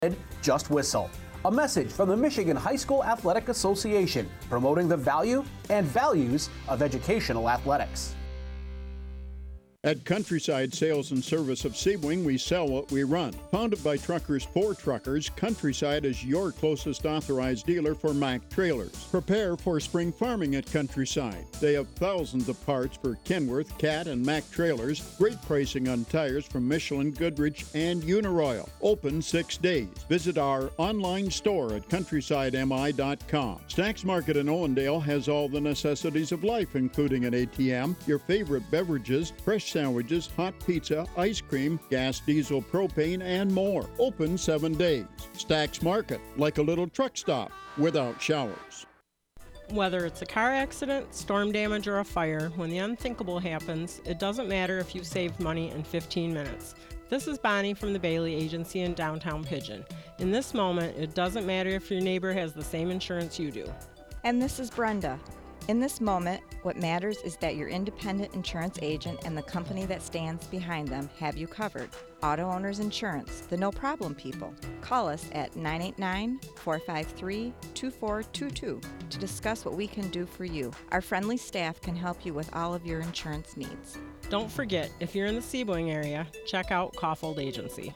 Just whistle. A message from the Michigan High School Athletic Association, promoting the value and values of educational athletics. At Countryside Sales and Service of Sebring, we sell what we run. Founded by truckers for truckers, Countryside is your closest authorized dealer for Mack trailers. Prepare for spring farming at Countryside. They have thousands of parts for Kenworth, Cat, and Mack trailers. Great pricing on tires from Michelin, Goodrich, and Uniroyal. Open 6 days. Visit our online store at countrysidemi.com. Snacks Market in Owendale has all the necessities of life, including an ATM, your favorite beverages, fresh sandwiches, hot pizza, ice cream, gas, diesel, propane, and more. Open 7 days. Stacks Market, like a little truck stop without showers. Whether it's a car accident, storm damage, or a fire, when the unthinkable happens, it doesn't matter if you've saved money in 15 minutes. This is Bonnie from the Bailey Agency in downtown Pigeon. In this moment, it doesn't matter if your neighbor has the same insurance you do. And this is Brenda. In this moment, what matters is that your independent insurance agent and the company that stands behind them have you covered. Auto Owners Insurance, the no problem people. Call us at 989-453-2422 to discuss what we can do for you. Our friendly staff can help you with all of your insurance needs. Don't forget, if you're in the Sebring area, check out Kaufhold Agency.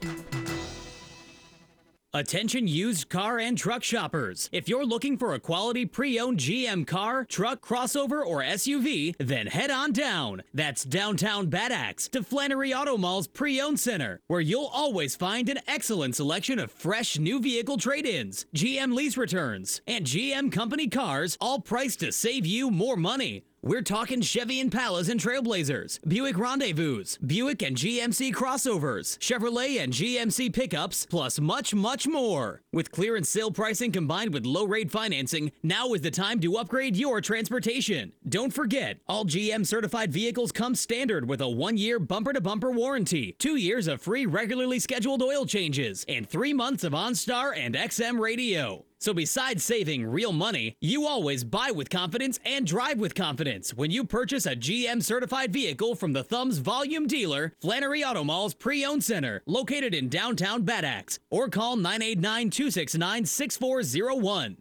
Attention used car and truck shoppers. If you're looking for a quality pre-owned GM car, truck, crossover, or SUV, then head on down. That's downtown Bad Axe to Flannery Auto Mall's pre-owned center, where you'll always find an excellent selection of fresh new vehicle trade-ins, GM lease returns, and GM company cars, all priced to save you more money. We're talking Chevy Impalas and Trailblazers, Buick Rendezvous, Buick and GMC crossovers, Chevrolet and GMC pickups, plus much, much more. With clearance sale pricing combined with low-rate financing, now is the time to upgrade your transportation. Don't forget, all GM certified vehicles come standard with a 1-year bumper-to-bumper warranty, 2 years of free regularly scheduled oil changes, and 3 months of OnStar and XM radio. So besides saving real money, you always buy with confidence and drive with confidence when you purchase a GM certified vehicle from the Thumbs Volume Dealer, Flannery Auto Mall's pre-owned center, located in downtown Bad Axe, or call 989-269-6401.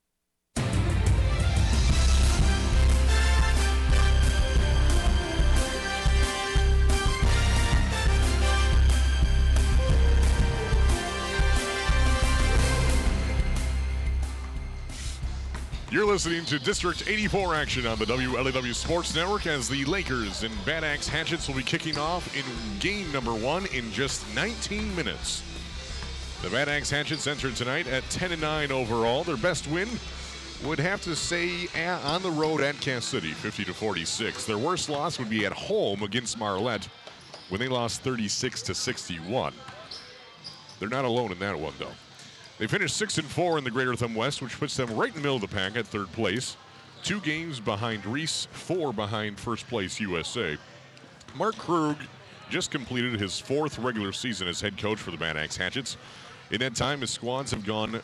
You're listening to District 84 action on the WLAW Sports Network as the Lakers and Bad Axe Hatchets will be kicking off in game number 1 in just 19 minutes. The Bad Axe Hatchets entered tonight at 10-9 overall. Their best win would have to say on the road at Cass City, 50-46. Their worst loss would be at home against Marlette when they lost 36-61. They're not alone in that one, though. They finished 6-4 in the Greater Thumb West, which puts them right in the middle of the pack at 3rd place. 2 games behind Reese, 4 behind first place USA. Mark Krug just completed his 4th regular season as head coach for the Bad Axe Hatchets. In that time, his squads have gone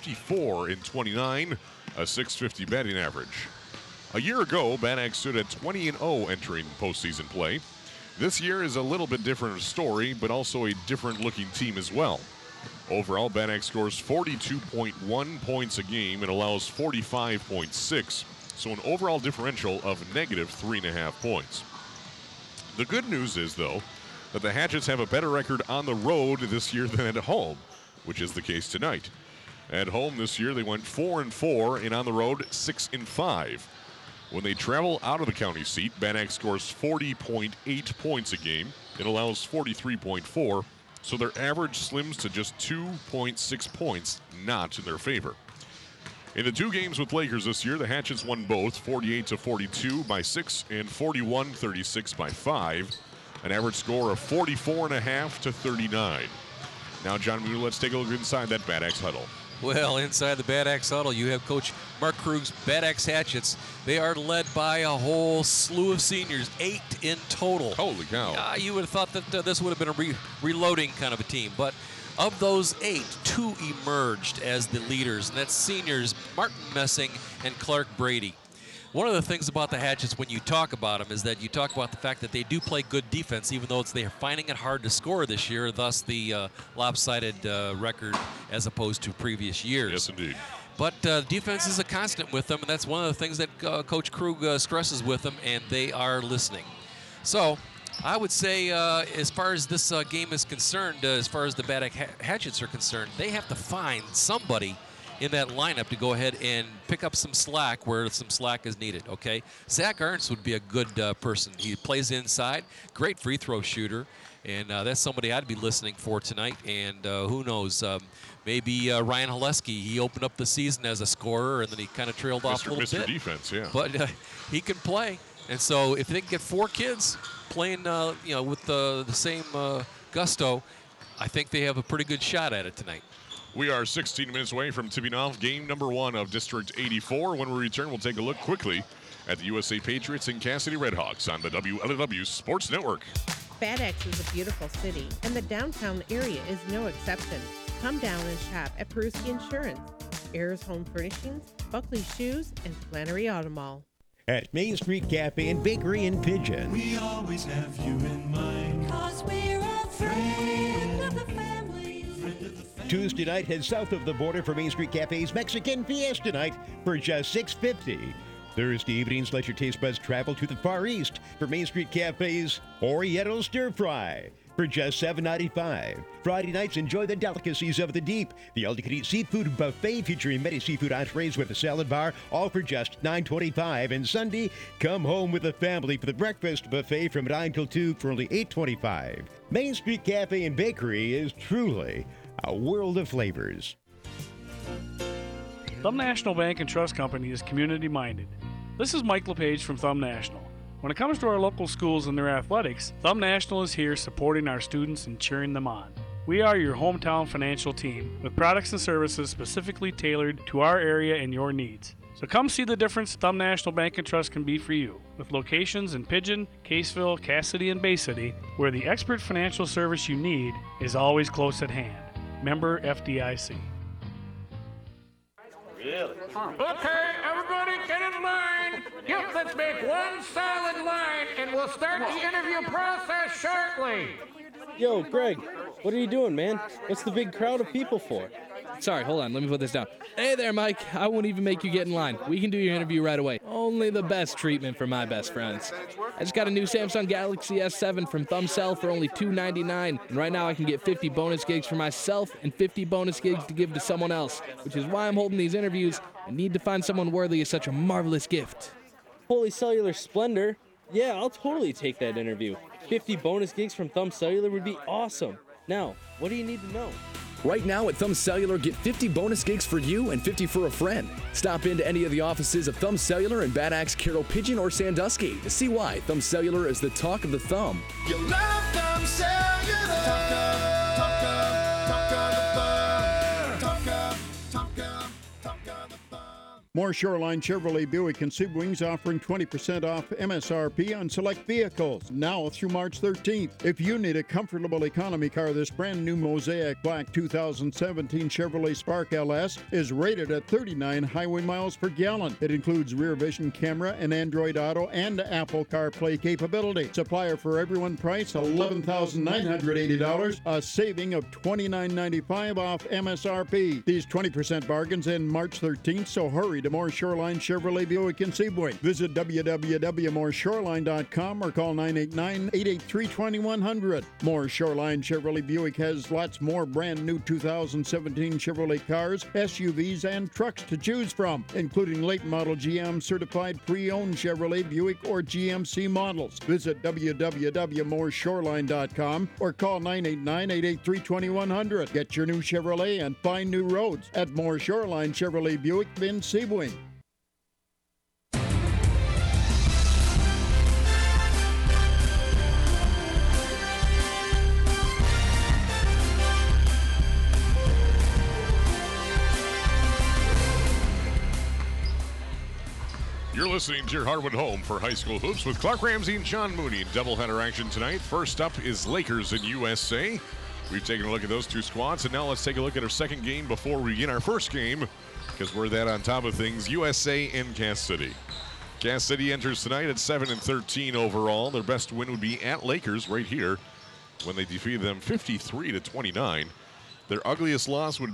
54-29, a .650 batting average. A year ago, Bad Axe stood at 20-0 entering postseason play. This year is a little bit different story, but also a different looking team as well. Overall, Bad Axe scores 42.1 points a game and allows 45.6, so an overall differential of negative 3.5 points. The good news is, though, that the Hatchets have a better record on the road this year than at home, which is the case tonight. At home this year, they went 4-4, and on the road, 6-5. When they travel out of the county seat, Bad Axe scores 40.8 points a game and allows 43.4. So their average slims to just 2.6 points, not in their favor. In the 2 games with Lakers this year, the Hatchets won both, 48-42 by 6 and 41-36 by 5. An average score of 44.5-39. Now, John Mueller, let's take a look inside that Bad Axe huddle. Well, inside the Bad Axe huddle, you have Coach Mark Krug's Bad Axe Hatchets. They are led by a whole slew of seniors, 8 in total. Holy cow. You would have thought that this would have been a reloading kind of a team. But of those 8, 2 emerged as the leaders, and that's seniors Martin Messing and Clark Brady. One of the things about the Hatchets when you talk about them is that you talk about the fact that they do play good defense, even though they're finding it hard to score this year, thus the lopsided record as opposed to previous years. Yes, indeed. But defense is a constant with them, and that's one of the things that Coach Krug stresses with them, and they are listening. So I would say as far as this game is concerned, as far as the Bad Axe Hatchets are concerned, they have to find somebody in that lineup to go ahead and pick up some slack where some slack is needed, okay? Zach Ernst would be a good person. He plays inside, great free throw shooter, and that's somebody I'd be listening for tonight. And who knows, maybe Ryan Haleski. He opened up the season as a scorer, and then he kind of trailed off a little bit. Mr. Defense, yeah. But he can play. And so if they can get 4 kids playing with the same gusto, I think they have a pretty good shot at it tonight. We are 16 minutes away from tipping off game number 1 of District 84. When we return, we'll take a look quickly at the USA Patriots and Cassidy Redhawks on the WLEW Sports Network. Bad Axe is a beautiful city, and the downtown area is no exception. Come down and shop at Peruski Insurance, Ayers Home Furnishings, Buckley Shoes, and Flannery Auto Mall. At Main Street Cafe and Bakery in Pigeon. We always have you in mind, 'cause we're a friend of the family. Tuesday night, head south of the border for Main Street Cafe's Mexican Fiesta Night for just $6.50. Thursday evenings, let your taste buds travel to the Far East for Main Street Cafe's Oriental Stir Fry for just $7.95. Friday nights, enjoy the delicacies of the deep. The all-you-can-eat seafood buffet featuring many seafood entrees with a salad bar, all for just $9.25. And Sunday, come home with the family for the breakfast buffet from 9 till 2 for only $8.25. Main Street Cafe and Bakery is truly a world of flavors. Thumb National Bank and Trust Company is community-minded. This is Mike LePage from Thumb National. When it comes to our local schools and their athletics, Thumb National is here supporting our students and cheering them on. We are your hometown financial team with products and services specifically tailored to our area and your needs. So come see the difference Thumb National Bank and Trust can be for you, with locations in Pigeon, Caseville, Cassidy, and Bay City, where the expert financial service you need is always close at hand. Member FDIC. Really? Okay, everybody get in line. Yep, let's make one solid line, and we'll start the interview process shortly. Yo, Greg, what are you doing, man? What's the big crowd of people for? Sorry, hold on, let me put this down. Hey there, Mike. I won't even make you get in line. We can do your interview right away. Only the best treatment for my best friends. I just got a new Samsung Galaxy S7 from ThumbCell for only $299, and right now I can get 50 bonus gigs for myself and 50 bonus gigs to give to someone else, which is why I'm holding these interviews. I need to find someone worthy of such a marvelous gift. Holy cellular splendor. Yeah, I'll totally take that interview. 50 bonus gigs from Thumb Cellular would be awesome. Now, what do you need to know? Right now at Thumb Cellular, get 50 bonus gigs for you and 50 for a friend. Stop into any of the offices of Thumb Cellular in Bad Axe, Carroll, Pigeon, or Sandusky to see why Thumb Cellular is the talk of the thumb. You love Thumb Cellular. Talk More Shoreline Chevrolet Buick and Sebwings offering 20% off MSRP on select vehicles now through March 13th. If you need a comfortable economy car, this brand new Mosaic Black 2017 Chevrolet Spark LS is rated at 39 highway miles per gallon. It includes rear vision camera and Android Auto and Apple CarPlay capability. Supplier for everyone price $11,980, a saving of $29.95 off MSRP. These 20% bargains end March 13th, so hurry to More Shoreline Chevrolet Buick in Sebring. Visit www.moreshoreline.com or call 989-883-2100. More Shoreline Chevrolet Buick has lots more brand new 2017 Chevrolet cars, SUVs, and trucks to choose from, including late model GM certified pre-owned Chevrolet Buick or GMC models. Visit www.moreshoreline.com or call 989-883-2100. Get your new Chevrolet and find new roads at More Shoreline Chevrolet Buick in Sebring. You're listening to your Hardwood home for high school hoops with Clark Ramsey and Sean Mooney. Doubleheader action tonight. First up is Lakers and USA. We've taken a look at those two squads, and now let's take a look at our second game before we begin our first game, because we're that on top of things, USA and Cass City. Cass City enters tonight at 7-13 overall. Their best win would be at Lakers right here when they defeated them 53-29. Their ugliest loss would